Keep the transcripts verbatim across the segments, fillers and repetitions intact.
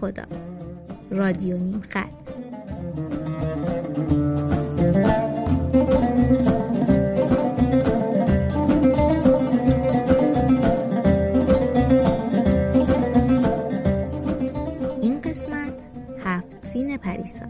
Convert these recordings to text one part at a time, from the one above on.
خدا. رادیو نیم خط. این قسمت هفت سین پریسا.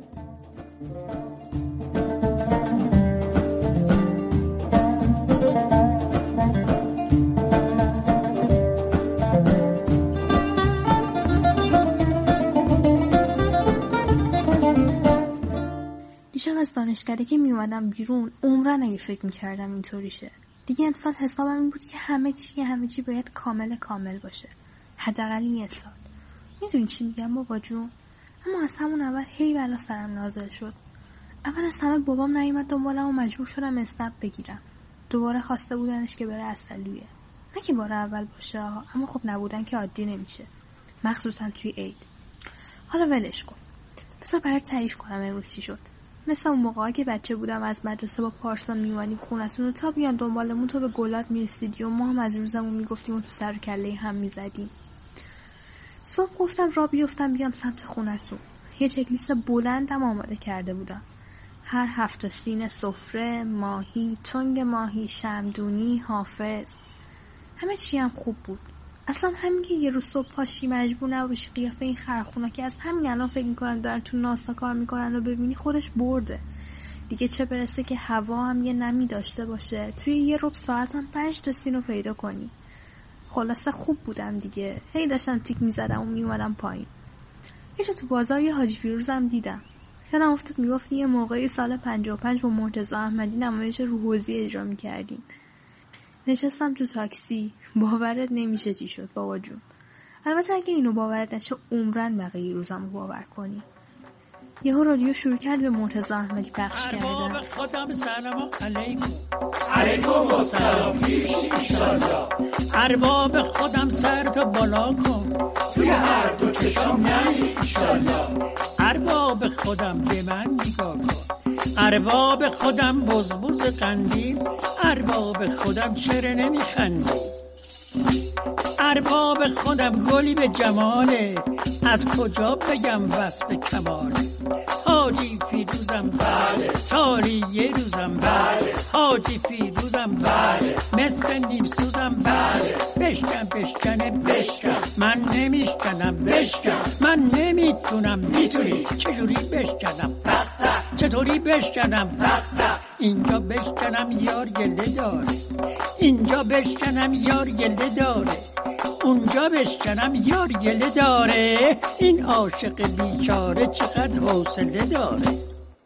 دیشب از دانشکده که می اومدم بیرون عمرن اگه فکر میکردم اینطوریشه. دیگه امسال حسابم این بود که همه چی همه چی باید کامل کامل باشه، حداقل این سال. میدونی چی میگم بابا جون؟ اما از همون اول هی بلا سرم نازل شد. اول از همه بابام نیومد دنبالم و مجبور شدم اسنپ بگیرم. دوباره خواسته بودنش که بره اصلیه. نه که بار اول باشه، اما خب نبودن که عادی نمیشه، مخصوصا توی عید. حالا ولش کن، بذار برات تعریف کنم امروز چی شد. مثل اون موقعا که بچه بودم از مدرسه با پارسال میومدیم خونتون و تا بیان دنبالمون تو به گلات میرسیدی و ما هم از روزمون میگفتیم و تو سر و کله هم میزدیم. صبح گفتم را بیفتم بیام سمت خونتون. یه چکلیست بلندم آماده کرده بودم. هر هفت سین سفره، ماهی، تنگ ماهی، شمدونی، حافظ. همه چی هم خوب بود. اصلا همین که یه روز صبح پاشی مجبور نباشی قیافه این خرخونا که از همین الان فکر میکنن دارن تو ناسا کار میکنن و ببینی خودش برده. دیگه چه برسه که هوا هم یه نمی داشته باشه، توی یه ربع ساعت هم پنج تا سین رو پیدا کنی. خلاصه خوب بودم دیگه. هی داشتم تیک میزدم و میومدم پایین. یه تو بازار یه حاجی فیروزم دیدم. یادم افتاد میگفتی یه موقعی سال پنجاه و پنج با مرتضی احمدی نمایش رو حوضی اجرا میکردیم. نشستم تو تاکسی، باورت نمیشه چی شد بابا جون. البته اگه اینو باورت نشه عمرن بقیه روزم رو باور کنی. یهو رادیو شروع کرد به مرتضی احمدی پخش کردن. ارباب خودم سلام علیکم. علیکم السلام پیش ایشالله. ارباب خودم سر تو بالا کن، توی هر دو چشم نمی ایشالله. ارباب خودم به من نگاه کن، ارباب خودم بزبز قندیل، ارباب خودم چرا نمیخندی؟ ارباب خودم گلی به جماله، از کجا بگم وصف کماله؟ حاجی فیروزم بله، سالی یه روزم بله، حاجی فیروزم بله، مثل نیم سوزم بله، بشکن بشکنه بشکن، من نمیشکنم بشکن، من نمیتونم میتونی، چجوری بشکنم؟ تق تق، چطوری بشکنم؟ تق تق، اینجا بشکنم یار گله داره، اینجا بشکنم یار گله داره، اونجا بشکنم یار گله داره، این عاشق بیچاره چقدر حوصله داره.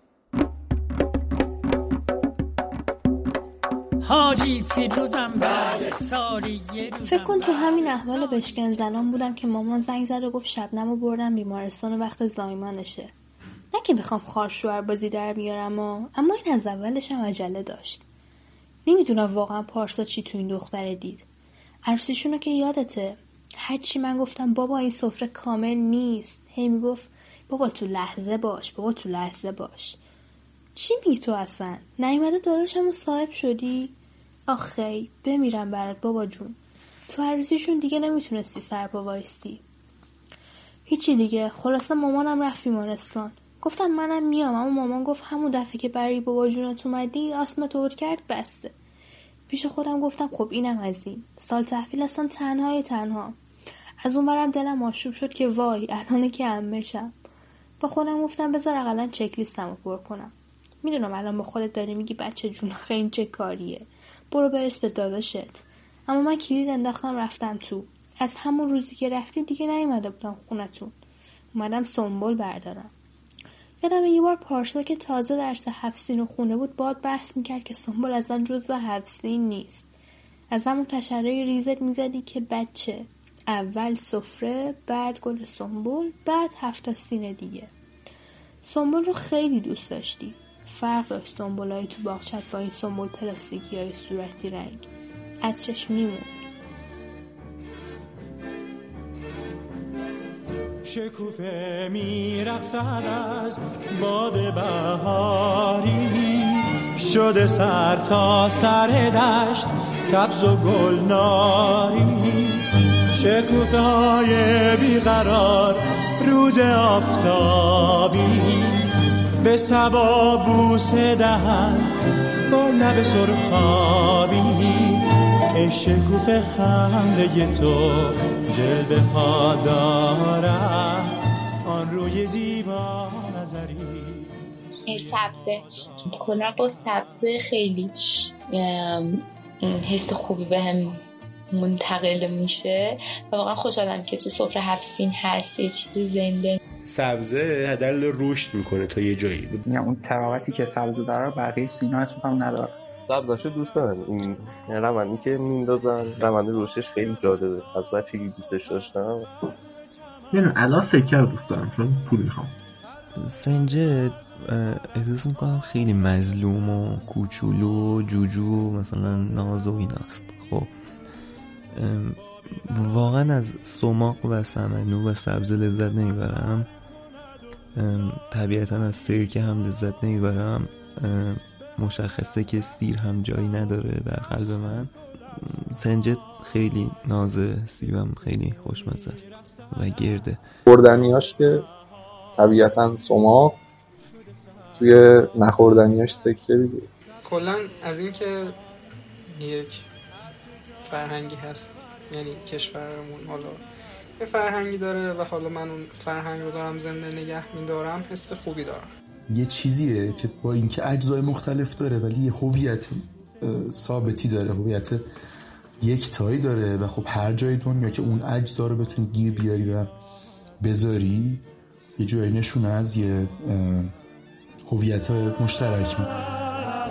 حاجی فیروزم بله، سالی یه روزم. فکر کن تو همین احوال بشکن زنان بودم که مامان زنگ زد و گفت شبنمو بردم بیمارستان و وقت زایمانشه. نه که بخوام خارشوار بازی در بیارم و اما این از اولش هم عجله داشت. نمیدونم واقعا پارسا چی تو این دختره دید. عروسیشونو که یادته، هرچی من گفتم بابا این سفره کامل نیست، هی میگفت بابا تو لحظه باش، بابا تو لحظه باش. چی میگی تو اصلا؟ نیومده داراشمو صاحب شدی؟ آخی بمیرم برات بابا جون. تو عروسیشون دیگه نمیتونستی سرپا وایستی. هیچی دیگه. خلاصه مامانم رفت بیمارستان. گفتم منم میام، اما مامان گفت همون دفعه که برای بابا جونت اومدی آسم تور کرد بسته. پیش خودم گفتم خب اینم از این. سال تحویل اصلا تنهای تنها. از اون برم دلم آشوب شد که وای الانه که عمه‌شم. با خودم گفتم بذار اقلا چک لیستمو پر کنم. میدونم الان با خودت داری میگی بچه جون خیلی چه کاریه، برو برس به داداشت. اما من کلید انداختم رفتم تو. از همون روزی که رفتی دیگه نیومده بودم خونتون. اومدم سنبول بردارم. یادم یه بار پارسا که تازه درس هفت سین خونه بود باد بحث میکرد که سنبول اصلا جزو هفت سین نیست. از همون تشریع ریزت میزدی که بچه اول سفره، بعد گل سنبول، بعد هفت سین دیگه. سنبول رو خیلی دوست داشتی. فرق داشت سنبولای تو باغچت با این سنبول پلاستیکی های صورتی رنگ. از چشم میمون. شکوفه میرقصد از باد بهاری، شده سر تا سر دشت سبز و گلناری. شکوفه های بیقرار روز آفتابی به صبا بوسه دهن با لب سرخابی. ای شکوفه خنده تو جلوه ها دارد آن روی زیبا نظری. این سبزه کلا با سبزه خیلی حس خوبی به هم منتقل میشه و واقعا خوشحالم که تو سفره هفت سین هست، یه چیز زنده. سبزه دلیل رشد میکنه تا یه جایی، یعنی اون تراوتی که سبزه داره بقیه سینا اسمم نداره. سبزاشو دوست دارم، این روندی که میندازن روند رشدش خیلی جالبه، از بچگی دوستش داشتم. یعنی الان سکه رو دوست دارم چون پول میخوام. سنجد احساس میکنم خیلی مظلوم و کوچولو و جوجو مثلا ناز و ایناست. خب واقعا از سماق و سمنو و سبزه لذت نمیبرم، طبیعتا از سرکه هم لذت نمیبرم. مشخصه که سیر هم جایی نداره در قلب من. سنجد خیلی نازه، سیبم خیلی خوشمزه است و گرده. خوردنیاش که طبیعتا سماق، توی نخوردنیاش سکه دیگه. کلا از این که یک فرهنگی هست، یعنی کشورمون حالا یه فرهنگی داره و حالا من اون فرهنگ رو دارم زنده نگه می‌دارم، حس خوبی دارم. یه چیزیه که با اینکه اجزای مختلف داره ولی یه هویت ثابتی داره، هویت یک تایی داره و خب هر جای دنیا که اون اجزا رو بتونی گیر بیاری و بذاری یه جایی نشونه از یه هویت مشترک میکنه.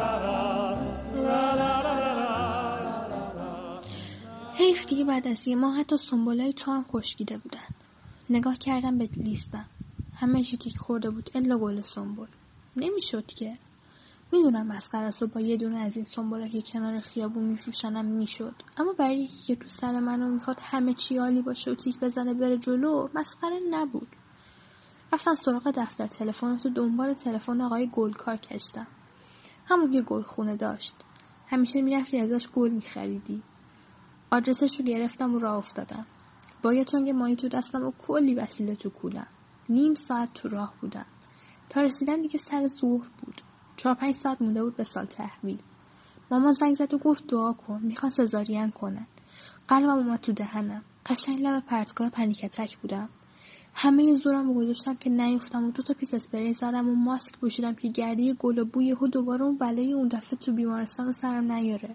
حیف دیگه بعد از یه ماه حتی سنبولای تو هم خشکیده بودن. نگاه کردم به لیستم، همه چی تیک خورده بود الا گل سنبول. نمیشد که. میدونم مسخره است و با یه دونه از این سنبولا که کنار خیابون میفروشنم میشد، اما برای یکی که تو سر منو میخواد همه چی عالی باشه و تیک بزنه بره جلو مسخره نبود. رفتم سراغ دفتر تلفن تو دنبال تلفن آقای گلکار کشتم. همون که گلخونه داشت. همیشه میرفتی ازش گل میخریدی. آدرسش رو گرفتم و راه افتادم. با یه تنگ ماهی تو دستم و کلی وسیله تو کولم. نیم ساعت تو راه بودم. تا رسیدم دیگه سر ظهر بود. چهار پنج ساعت مونده بود به سال تحویل. مامان زنگ زد و گفت دعا کن، میخوان سزارین کنن. قلبم اومد تو دهنم. قشنگ لب پرتگاه پنیک اتک بودم. همه زورم رو گذاشتم که نیفتم و دو تا پیس اسپری زدم و ماسک پوشیدم که گرده گل و بوی یهو دوباره اون بلای اون دفعه تو بیمارستان رو سرم نیاره.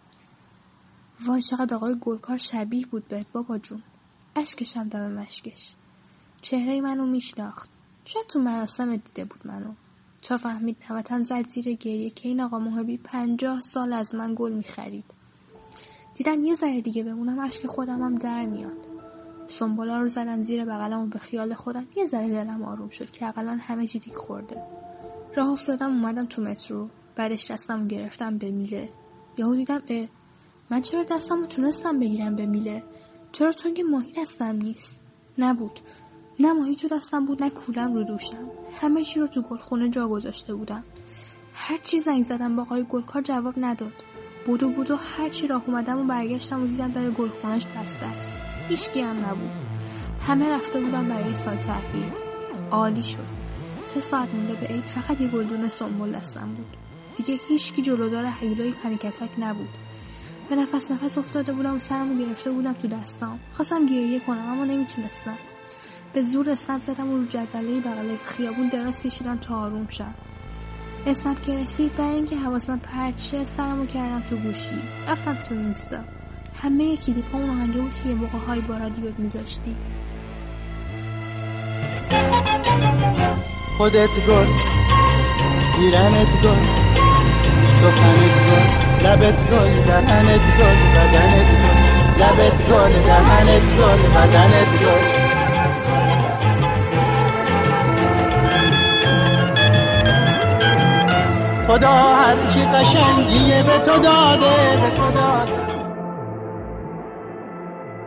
وای چقدر آقای گلکار شبیه بود بهت بابا جون. اشکشم دم مشکش. چهره منو میشناخت. شاید تو مراسم دیده بود منو. تا فهمید نوتن زد زیر گریه که این آقا محبی پنجاه سال از من گل میخرید. دیدم یه ذره دیگه بمونم اشک خودم هم در میاد. سنبولا رو زدم زیر بغلم و به خیال خودم یه ذره دلم آروم شد که اقلا همه چی دیگه خورده. راه افتادم اومدم تو مترو. بعدش دستم رو گرفتم به میله. یهو دیدم اه من چرا دستم رو تونستم بگیرم به میله؟ چرا تنگ ماهی دستم نیست؟ نبود. نه ماهی تو دستم بود نه کولم رو دوشم. همه چی رو تو گلخونه جا گذاشته بودم. هر چی زنگ زدم با آقای گلکار جواب نداد. بودو بودو هر چی راه اومدم و برگشتم و دیدم در گلخونهش بسته است. هیچکی هم نبود. همه رفته بودن برای سال تحویل. عالی شد. سه ساعت مونده به عید فقط یه گلدون سنبول دستم بود. دیگه هیچکی جلودار هیولای پنیک اتک نبود. به نفس نفس افتاده بودم و سرمو گرفته بودم تو دستام. خواستم گریه کنم اما نمیتونستم. به زور اسنپ زدم و رو جدوله بغل خیابون دراز کشیدم تا آروم شم. اسنپ که رسید برای اینکه حواسم پرت شه سرمو کردم تو گوشی. رفتم تو اینستا. همه کلیپا اون آهنگه بود که یه موقع های با رادیوت میذاشتی. خودت گل گیرنت گل سخنت گل لبت گل دهنت گل بدنت گل لبت گل دهنت گل بدنت گل. خدا هر چی قشنگیه به تو داده به تو داده.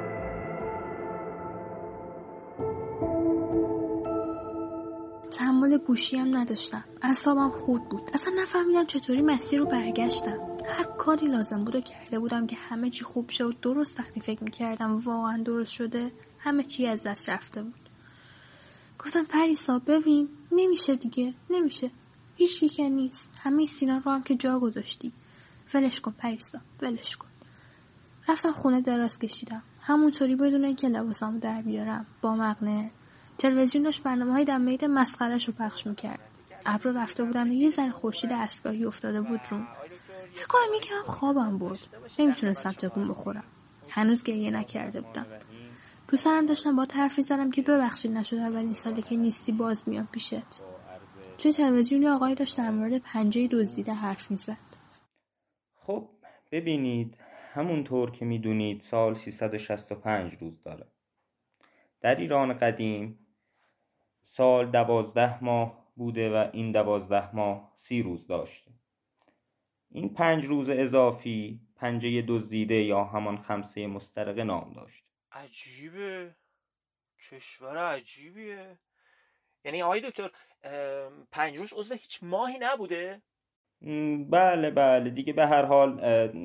تحمل گوشی هم نداشتم. اعصابم خورد بود. اصلا نفهمیدم چطوری مسیر رو برگشتم. هر کاری لازم بود و کرده بودم که همه چی خوب شه و درست. وقتی فکر میکردم واقعا درست شده همه چی از دست رفته بود. گفتم پریسا ببین نمیشه دیگه، نمیشه، هیچکی که نیست، همه سینا رو هم که جا گذاشتی، ولش کن پریسا، ولش کن. رفتم خونه دراز کشیدم، همونطوری بدون اینکه لباسامو در بیارم با مقنعه. تلویزیون داشت برنامه‌های در مید مسخره‌اش رو پخش میکرد. ابرا رفته بودن و یه ذره خورشید عصرگاهی افتاده بود روم. فکر کنم یکم خوابم برد، نمیتونستم تکون بخورم. هنوز گریه نکرده بودم. رو سرم داشتم با حرف می‌زدم که ببخشید نشد اولین سالی که نیستی باز میام پیشت. توی تلویزیون یه آقایی داشت در مورد پنجه دزدیده حرف می‌زد. خب ببینید، همونطور که میدونید سال سیصد و شصت و پنج روز داره. در ایران قدیم سال دوازده ماه بوده و این دوازده ماه سی روز داشته. این پنج روز اضافی پنجه دزدیده یا همان خمسه مسترقه نام داشت. عجیبه، کشور عجیبیه. یعنی آقای دکتر پنج روز عضو هیچ ماهی نبوده؟ بله بله دیگه، به هر حال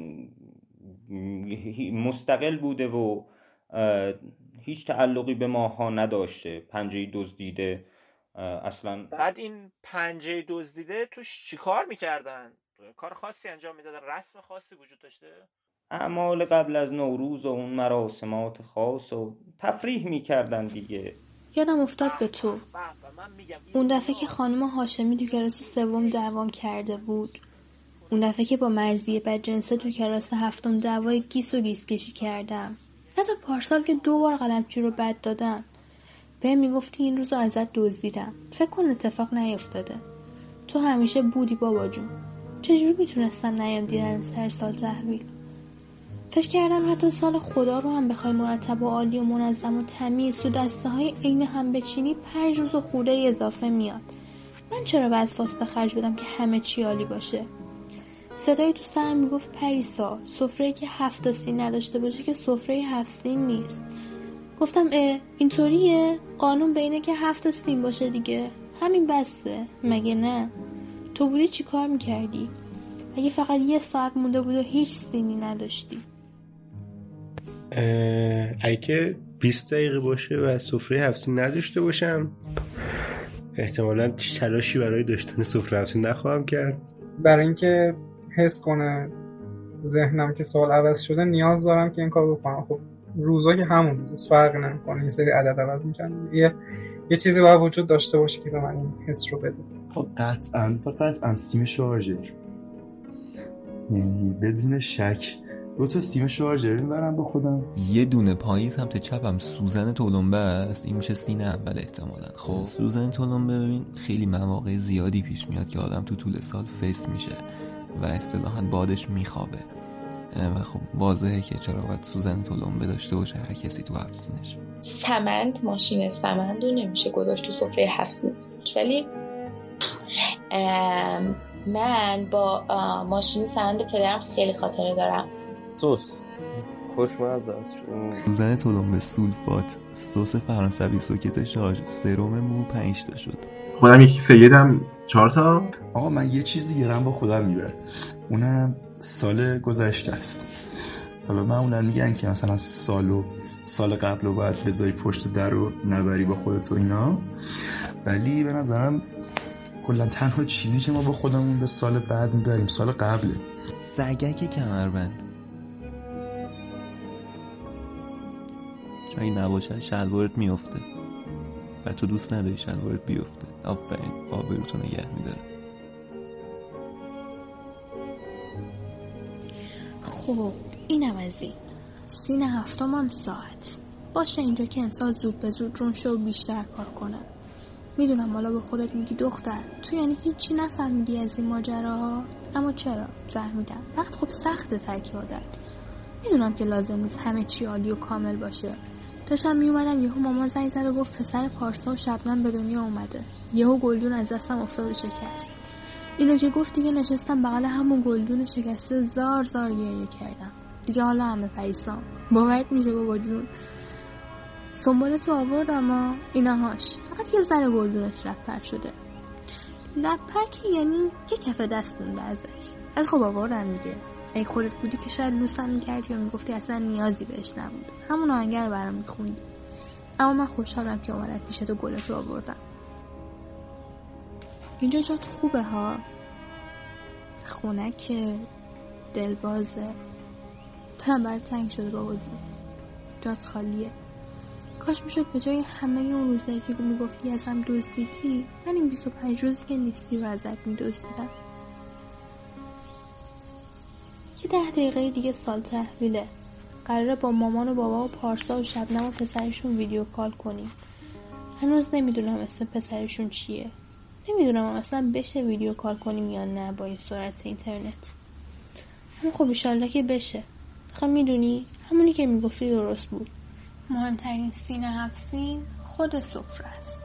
مستقل بوده و هیچ تعلقی به ماه ها نداشته. پنجه دزدیده اصلا. بعد این پنجه دزدیده توش چی کار میکردن؟ کار خاصی انجام میدادن؟ رسم خاصی وجود داشته؟ اعمال قبل از نوروز و اون مراسمات خاص و تفریح میکردن دیگه. یادم افتاد به تو اون دفعه که خانم هاشمی تو کلاس سوم دعوام کرده بود، اون دفعه که با مرضیه بدجنسه تو کلاس هفتم دعوای گیس و گیس کشی کردم، حتی پارسال که دو بار قلمچی رو بد دادم بهم میگفتی این روزو ازت دزدیدم. فکر کن اتفاق نیفتاده. تو همیشه بودی بابا جون. چجوری میتونستم نیام دیدن سر سال تحویل؟ فکر کردم حتی سال خدا رو هم بخوای مرتب و عالی و منظم و تمیز تو دسته های عین هم بچینی پنج روز و خورده اضافه میاد. من چرا وسواس به خرج بدم که همه چی عالی باشه؟ صدای تو سرم میگفت پریسا، سفره‌ای که هفت سین نداشته باشه که سفره هفت سین نیست. گفتم اه اینطوریه؟ قانون بینه که هفت سین باشه دیگه، همین بسه مگه نه؟ تو بودی چی کار میکردی؟ اگه فقط یه ساعت مونده بود و هیچ سینی نداشتی؟ اگه که بیست دقیقه باشه و سفره هفت سین نداشته باشم احتمالاً تلاشی برای داشتن سفره هفت سین نخواهم کرد. برای اینکه حس کنه ذهنم که سال عوض شده نیاز دارم که این کار بکنم. خب روزا که همون روز فرق نمیکنه، یه سری عدد عوض میکنه، یه یه چیزی باید وجود داشته باشه که به من این حس رو بده. خب قطعاً قطعاً سیم شارژر، یعنی بدون شک دو تا سیم شارژر میبرم با خودم. یه دونه پایین سمت چپم سوزن تلمبه است، این میشه سینه اول احتمالاً. خب سوزن تلمبه ببین خیلی مواقع زیادی پیش میاد که آدم تو طول سال فیس میشه و اصطلاحاً بادش میخوابه و خب واضحه که چرا باید سوزن تلمبه داشته باشه هر کسی تو هفت سینش. سمند، ماشین سمند رو نمیشه گذاشت تو سفره هفت سین، ولی من با ماشین سمند پدرم خیلی خاطره دارم. سس خوشمزه است. سوزن تلمبه، سولفات، سس فرانسوی، سوکت شارژ، سرم مو پنج تا شد. خودم یکی سیدم چهار تا. آقا من یه چیز دیگه رم با خودم میبرم، اونم سال گذشته است. حالا معمولا میگن که مثلا سالو سال قبل رو باید بذاری پشت در رو نبری با خودت و اینا، ولی به نظرم کلا تنها چیزی که ما با خودمون به سال بعد میبریم سال قبله. سگک کمربند، چون این نباشه شلوارت میفته و تو دوست نداری شلوارت بیفته. آفرین، آبروتو نگه میداره. خب اینم از این سین هفتم هم ساعت باشه اینجا که امسال زود به زود رون شو بیشتر کار کنم. میدونم بالا به خودت میگی دختر تو یعنی هیچی نفهمیدی از این ماجراها، اما چرا فهمیدم. فقط خب سخته ترک عادت. میدونم که لازم نیست همه چی عالی و کامل باشه. داشتم میومدم یهو مامان زنگ زد و گفت پسر پارسا و شبنم به دنیا اومده. یهو گلدون از دستم افتاد و شکست. اینو که گفت دیگه نشستم بغل همون گلدون شکسته زار زار گریه کردم. دیگه حالا همه پریسام. باورت میشه بابا جون؟ سنبال تو آوردم ها اینهاش، فقط یه ذره گلدونش رد پر شده. لپک یعنی یه کف دست مونده ازش. ولی خب آوردم دیگه. اگه خودت بودی که شاید لوسم میکردی و میگفتی اصلا نیازی بهش نبوده، همون آهنگ رو برام میخوندی. اما من خوشحالم که اومدم پیشت و گلتو آوردم. اینجا جات خوبه ها، خونک دلبازه، دلم برای تنگ شده بابا جون، جات خالیه. کاش میشد به جای همه اون روزایی که میگفتی ازم دزدیدی، من این بیست و پنج روزی که نیستی رو ازت میدزدیدم. یه ده دقیقه دیگه سال تحویله، قراره با مامان و بابا و پارسا و شبنم و پسرشون ویدیو کال کنیم. هنوز نمیدونم اسم پسرشون چیه، نمیدونم اصلا بشه ویدیو کال کنیم یا نه با این سرعت اینترنت. اما خب ایشالله که بشه. خب میدونی همونی که میگفتی درست بود، مهمترین سینه هفت سین خود سفره است.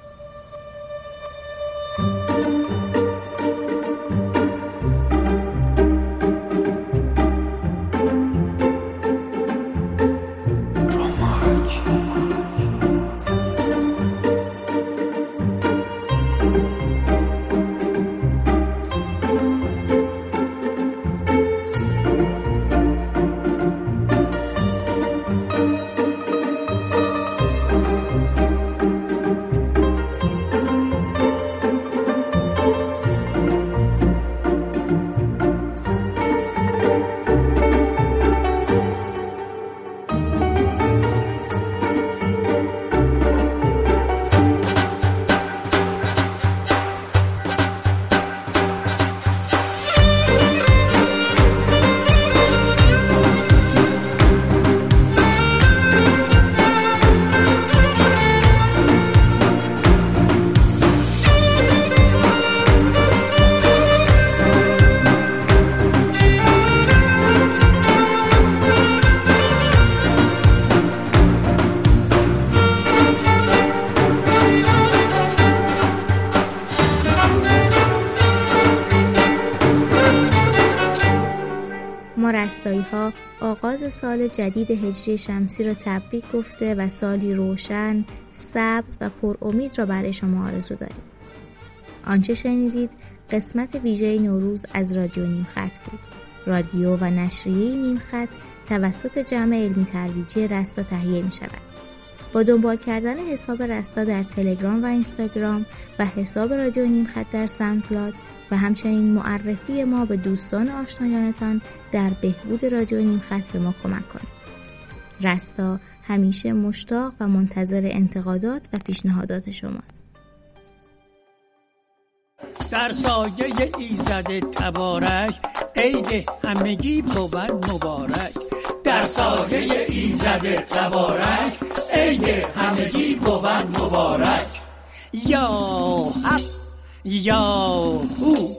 رستایی‌ها آغاز سال جدید هجری شمسی را تبریک گفته و سالی روشن، سبز و پر امید را برای شما آرزو داریم. آنچه شنیدید قسمت ویژه نوروز از رادیو نیم خط بود. رادیو و نشریه نیم خط توسط جمع علمی ترویجی رستا تهیه می شود. با دنبال کردن حساب رستا در تلگرام و اینستاگرام و حساب رادیو نیم خط در ساوندکلاود و همچنین معرفی ما به دوستان آشنایانتان در بهبود رادیو نیم خط به ما کمک کنید. رستا همیشه مشتاق و منتظر انتقادات و پیشنهادات شماست. در سایه ایزد تبارک عید همگی بود مبارک. در سایه ایزد تبارک عید همگی بود مبارک. یا حق یا هو